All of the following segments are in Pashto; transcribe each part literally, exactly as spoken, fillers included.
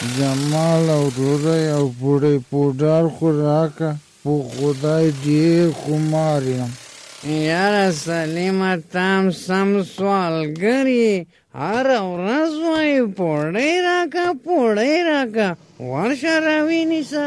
جمال او ډوډۍ او پوډۍ پوډر خو راکه، په خدای ډېر خمار یم. یاره سلیمه تام سم سوالګر یې، هره ورځ وایي پوډۍ راکه پوډۍ راکه، ورشه راوینیسه.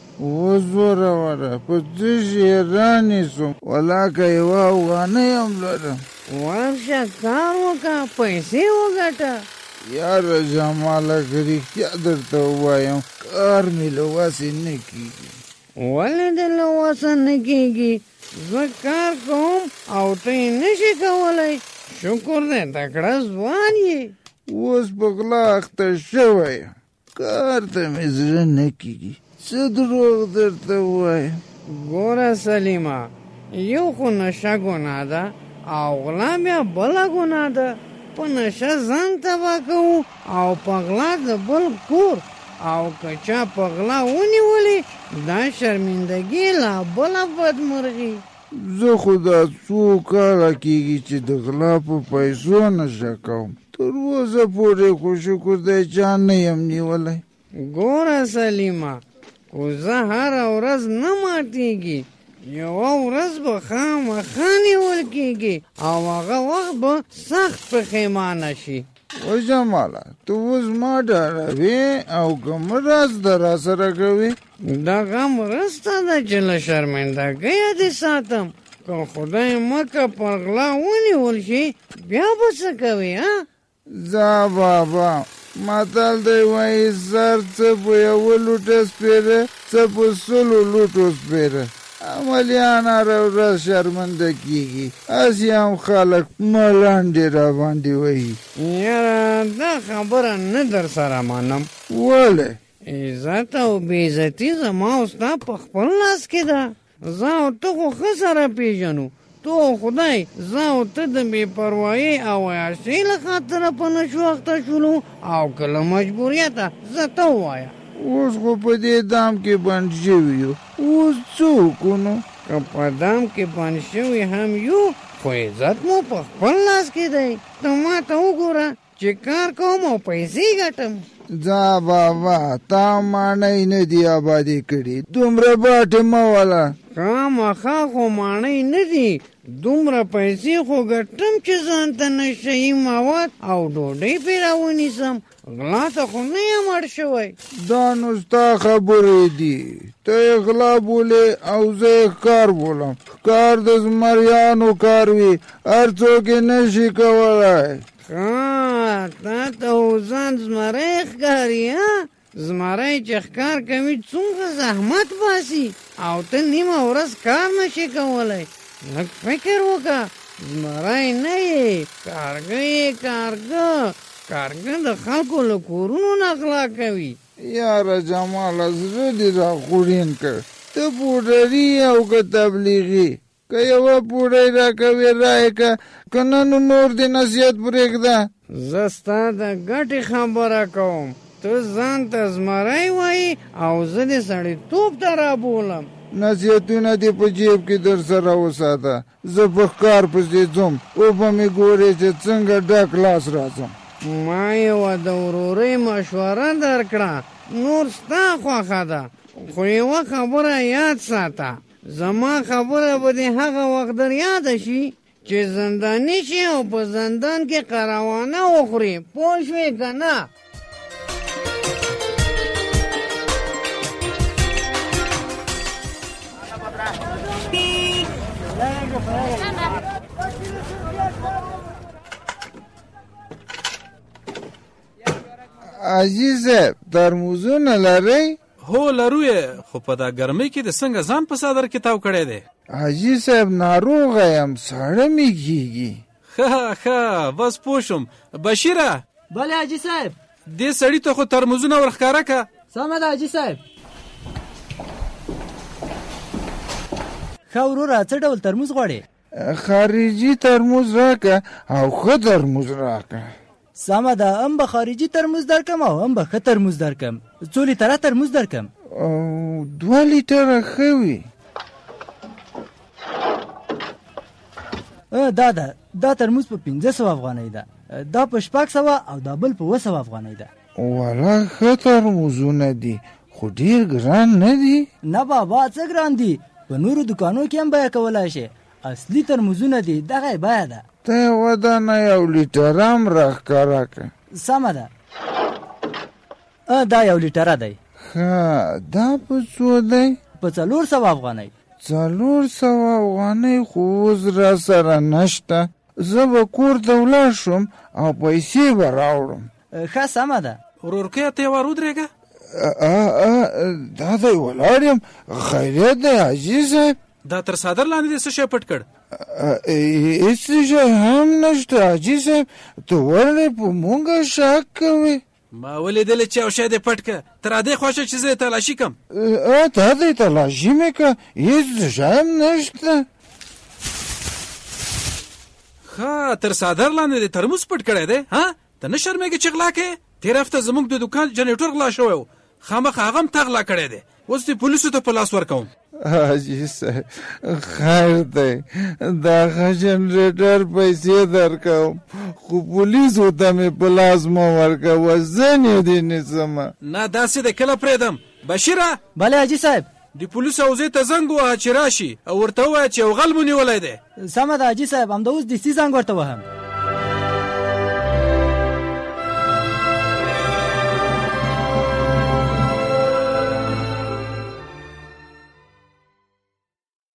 وزوروره په څه شي رانیسم، ولاکه یوه افغانۍ هم لرم. ورشه کار وکړه پیسې وګټه. یاره جماله که رښتیا درته ووایم کار مې له وسې نه کېږي. ولې دې له وسه نه کېږي؟ زه کار کوم او ته یې نشې کولی. شکر دی تکړه ځوان یې. اوس په غلا اخته شوی یم، کار ته مې زړه نه کېږي. څه دروغ درته ووایم؟ ګوره سلیمه، یو خو نشه ګناه ده او غلا بیا بله ګناه ده. په نشه ځان تباه کوو او په غلا د بل کور، او که چا په غلا ونیولې دا شرمندګي لا بله بدمرغي. زه خو دا څو کاله کېږي چې د غلا په پیسو نشه کوم، تر اوسه پورې خو شکر دی چا نه یم نیولی. ګوره سلیمه، کوزه هره ورځ نه ماتېږي، یوه ورځ به خامخا نیول کېږي او هغه وخت به سخت پښیمانه شي. و جماله ته اوس ما ډاروې او که مرسته را سره کوې؟ دغه مرسته ده چې له شرمندګیه دې ساتم. که خدای مکه پر غلا ونیول شي بیا به څه کوې؟ ها ځه بابا، متل دی وایي سر څه په یوه لوټه سپېره، څه په سلو لوټو سپېره. عملیان هره ورځ شرمنده کېږي، هسې هم خلک ملنډې را باندې وهي. یاره دا خبره نه در سره منم. ولې؟ عزت او بېعزتي زما او ستا په خپل لاس کې ده. زه او ته خو ښه سره پېژنو. تو خدای زه او ته د بې پروایي او عیاشۍ له خاطره په نشو اخته شولو، او که له مجبوریته زه ته ووایه. اوس خو په دې دام کې بند شوي یو، اوس څه وکړو؟ که په دام کې بند شوي هم یو، خو عزت مو په خپل لاس کې دی. ته ما ته وګوره چې کار کوم او پیسې ګټم. ځه بابا، تا ماڼۍ نه دي آبادې کړي، دومره باټې مه وله. خامخا خو ماڼۍ نه دي، دومره پیسې خو ګټم چې ځان ته نشهیي مواد او ډوډۍ پرې راونیسم. غلا ته خو نه یم اړ شوی. دا نو ستا خبرې دي، ته یې غلا بولې او زه یې ښکار بولم. ښکار د زمریانو کار وي، هر څوک یې نشي کولی. ښه تا ته خو ځان زمری ښکاري. ها زمری چې ښکار کوي څومره زحمت باسي، او ته نیمه ورځ کار نشي کولی. لږ فکر وکړه، زمری نه یې، کارګه یې. کارګه کارګه د خلکو له کورونو نه غلا کوي. یاره جماله زړه دې را خوړین کړ، ته پوډري او که تبلیغي. که یوه پوډۍ راکوې رایې که، که نه نو نور دې نصیحت پرېږده. زه ستا د ګټې خبره کوم، ته ځان ته زمری وایي او زه دې سړیتوب ته رابولم. نصیحتونه دې په جیب کې در سره وساته، زه په ښکار پسې ځم، اوبه مې ګورې چې څنګه ډک لاس راځم. ما یوه د ورورۍ مشوره درکړه، نور ستا خوښه ده، خو یوه خبره یاد ساته. زما خبره به دې هغه وخت در یاده شي چې زنداني شي او په زندان کې قراوانه وخوري. پوه شوې که نه؟ حاجي صاحب ترموزونه لرئ؟ هو لرو یې، خو په دا ګرمۍ کې د څنګه ځان په څادر کې تاو کړی دی؟ حاجي صاحب ناروغه یم، ساړه مې کېږي. ښه ښه بس پوه شوم. بشیره. بله حاجي صاحب. دې سړي ته خو ترموزونه ورښکاره که. سمه ده حاجي صاحب. ښه وروره څه ډول ترموز غواړې؟ خارجي ترموز راکه او ښه ترموز راکه. سمه ده، هم به خارجي ترموز درکم او هم به ښه ترموز درکم. څو لیټره ترموز درکم؟ دوه لیټره ښه وي. دا ده، دا ترموز په پنځه سوه افغانۍ ده، دا په شپږ سوه او دا بل په اوه سوه افغانۍ ده. والا ښه ترموزونه دي خو ډېر ګران نه دي. نه بابا څه ګران دي، په نورو دکانو کې هم بیه کولی شي. اصلي ترموزونه دي، دغه یې بیه ده. ته یوه دانه یو لیټر هم راښکاره کړه. سمه ده. دا یو لیټره دی. ښه دا په څو دی؟ په څلور سوه افغانۍ. څلور سوه افغانۍ خو اوس را سره نشته. زه به کور ته ولاړ شم او پیسې به راوړم. ښه سمه ده. ورورکیه ته یې ور ودرېږه. دا دی ولاړ یم. خیریت دی حاجي صاحب؟ دا تر څادر لاندې دې څه شی پټ کړ؟ هېڅ شی هم نشته حاجي صاحب. ته ولې په مونږه شک کوې؟ ما ولیدلې چې یو شی دې پټ که. تر ادې خوښه چې زه یې تلاشي کړم. ته دې تلاشي مې که، هېڅ شی هم نشته. ښه تر څادر لاندې دې ترموز پټ کړی دی. ها ته نه شرمېږې چې غلا کوې؟ تېره هفته زموږ د دوکان جنریټور غلا شوی و، خامخا هغه هم تا غلا کړی دی. اوس دې پولیسو ته په لاس ورکوم. حاجي صاحب خیر دی، دا ښه جنریټر پیسې درکوم خو پولیسو ته مې په لاس مه ورکوه، زه نه دې نیسمه. نه داسې دی کله پرېږدم. بشیره. بله حاجي صاحب. د پولیسو حوزې ته زنګ ووهه چې راشي او ورته ووایه چې یو غل مو نیولی دی. سمه ده حاجي صاحب، همدا اوس دستي زنګ ورته وهم.